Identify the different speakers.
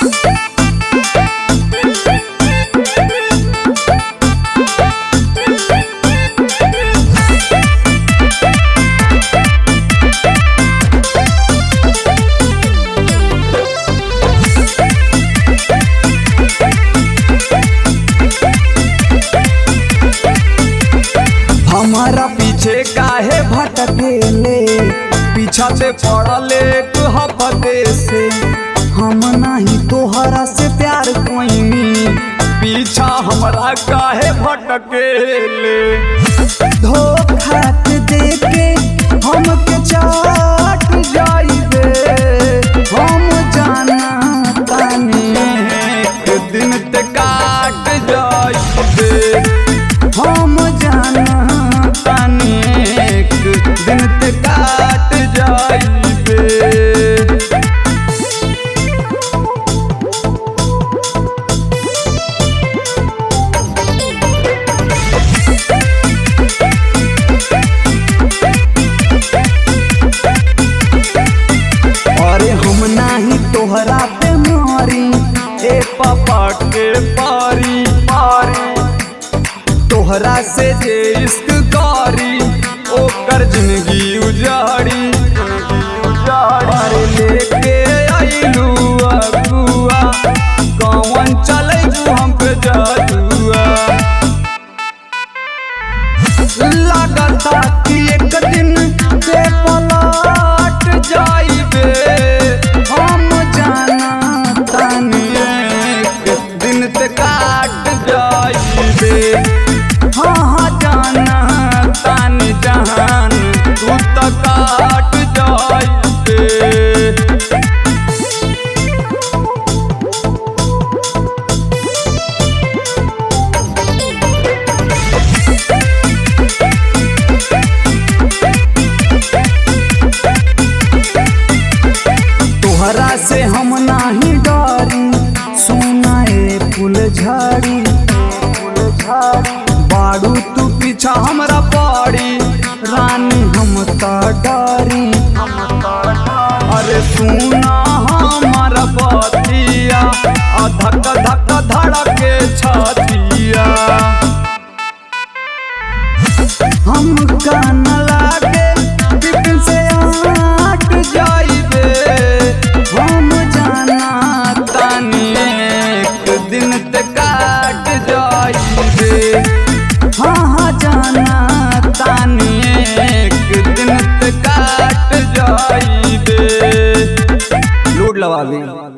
Speaker 1: हमारा पीछे काहे भटकेले, पीछा से पड़ले हफ्ते से। हम नहीं तोहरा से प्यार कोइनी, पीछा हमरा काहे भटकेले। धोखा देके हमके चाट जाइबे, हम जाना तानी एक दिन ते काट जाइबे। हम जाना तानी एक दिन ते काट जाइबे। अरे हम नाही तोहरा पे मारी, ए पापा के पारी पारी। तोहरा से जे इश्क करी, ओकर जिंदगी उजाड़ी। अरे लेके आइलू अगुआ, कौन चलैबू हम पे जादुआ। लागता कि एक दिन से पलट जाइबे, हम जाना तानी एक दिन ते काट जाइबे। हाँ जाना तानी जहान तू तो काट जाइबे। तोहरा से हम नाही डरी, सुनाए फूलझड़ी। बाड़ू तू पीछा हमरा पड़ी, रानी हम तो डरी। अरे सुना हमारा बतिया, धक धक धड़के छतिया। हम कान लागे बिपिन से आट जाइबे, हम जाना तानी एक दिन ते काट जाइबे। हाँ जाना तानी एक दिन ते काट जाइबे। लोड लगा ली।